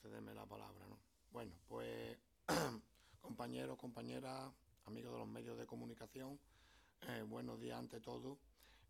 cederme la palabra, ¿no? Bueno, pues compañeros, compañeras, amigos de los medios de comunicación, buenos días ante todo.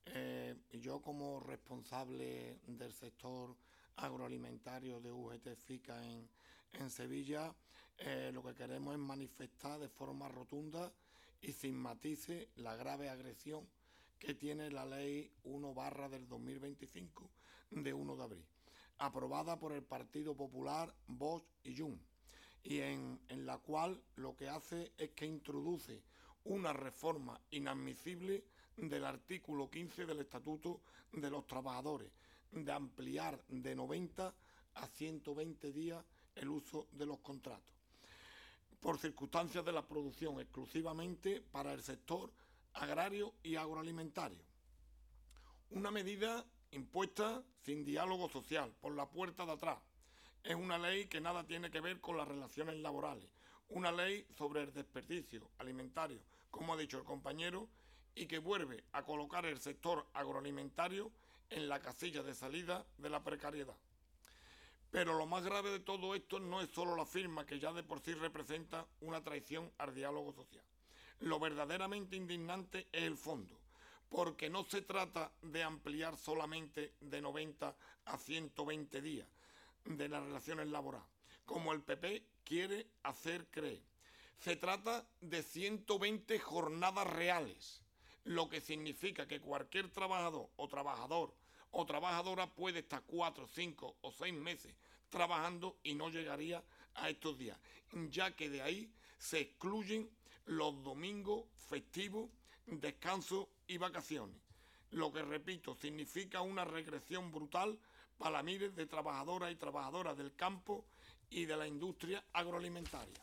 Yo como responsable del sector agroalimentario de UGT FICA en Sevilla, lo que queremos es manifestar de forma rotunda y sin matices la grave agresión que tiene la Ley 1 del 2025 de 1 de abril, aprobada por el Partido Popular, Vox y Junts, y en la cual lo que hace es que introduce una reforma inadmisible del artículo 15 del Estatuto de los Trabajadores, de ampliar de 90 a 120 días el uso de los contratos, por circunstancias de la producción, exclusivamente para el sector agrario y agroalimentario. Una medida impuesta sin diálogo social, por la puerta de atrás. Es una ley que nada tiene que ver con las relaciones laborales. Una ley sobre el desperdicio alimentario, como ha dicho el compañero, y que vuelve a colocar el sector agroalimentario en la casilla de salida de la precariedad. Pero lo más grave de todo esto no es solo la firma, que ya de por sí representa una traición al diálogo social. Lo verdaderamente indignante es el fondo, porque no se trata de ampliar solamente de 90 a 120 días de las relaciones laborales, como el PP quiere hacer creer. Se trata de 120 jornadas reales, lo que significa que cualquier trabajador o trabajadora puede estar 4, 5 o 6 meses trabajando y no llegaría a estos días, ya que de ahí se excluyen los domingos, festivos, descansos y vacaciones, lo que, repito, significa una regresión brutal para miles de trabajadoras y trabajadoras del campo y de la industria agroalimentaria.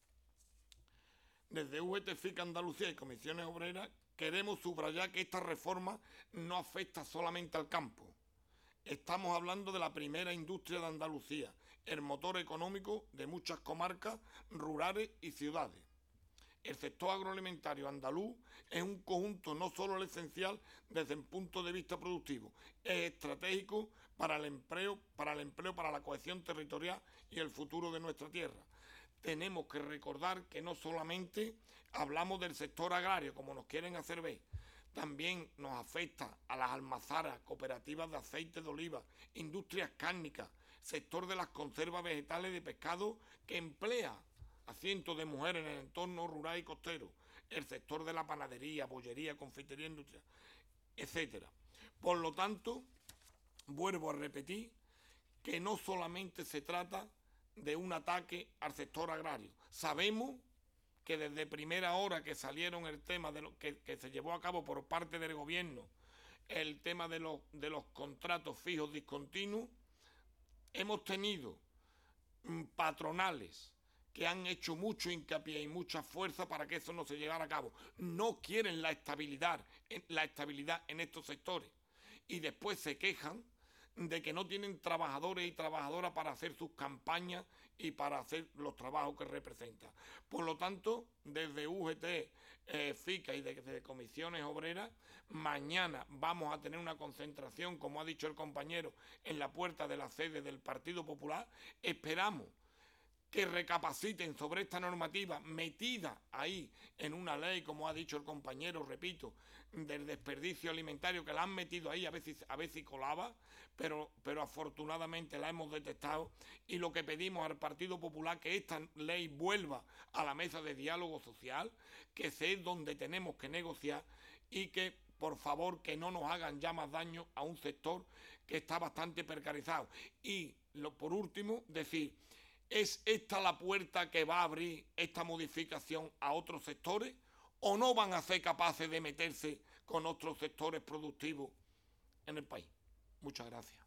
Desde UGT FICA Andalucía y Comisiones Obreras queremos subrayar que esta reforma no afecta solamente al campo. Estamos hablando de la primera industria de Andalucía, el motor económico de muchas comarcas rurales y ciudades. El sector agroalimentario andaluz es un conjunto no solo esencial desde el punto de vista productivo, es estratégico para el empleo, para la cohesión territorial y el futuro de nuestra tierra. Tenemos que recordar que no solamente hablamos del sector agrario, como nos quieren hacer ver, también nos afecta a las almazaras, cooperativas de aceite de oliva, industrias cárnicas, sector de las conservas vegetales de pescado que emplea a cientos de mujeres en el entorno rural y costero, el sector de la panadería, bollería, confitería, industria, etcétera. Por lo tanto, vuelvo a repetir que no solamente se trata de un ataque al sector agrario. Sabemos que desde primera hora que salieron el tema de lo que se llevó a cabo por parte del gobierno, el tema de los contratos fijos discontinuos, hemos tenido patronales que han hecho mucho hincapié y mucha fuerza para que eso no se llevara a cabo. No quieren la estabilidad en estos sectores. Y después se quejan de que no tienen trabajadores y trabajadoras para hacer sus campañas y para hacer los trabajos que representan. Por lo tanto, desde UGT, FICA y desde Comisiones Obreras, mañana vamos a tener una concentración, como ha dicho el compañero, en la puerta de la sede del Partido Popular. Esperamos que recapaciten sobre esta normativa metida ahí en una ley, como ha dicho el compañero, repito, del desperdicio alimentario, que la han metido ahí a veces colaba, pero afortunadamente la hemos detectado, y lo que pedimos al Partido Popular que esta ley vuelva a la mesa de diálogo social, que es donde tenemos que negociar, y que por favor que no nos hagan ya más daño a un sector que está bastante precarizado. Y por último, decir, ¿es esta la puerta que va a abrir esta modificación a otros sectores? ¿O no van a ser capaces de meterse con otros sectores productivos en el país? Muchas gracias.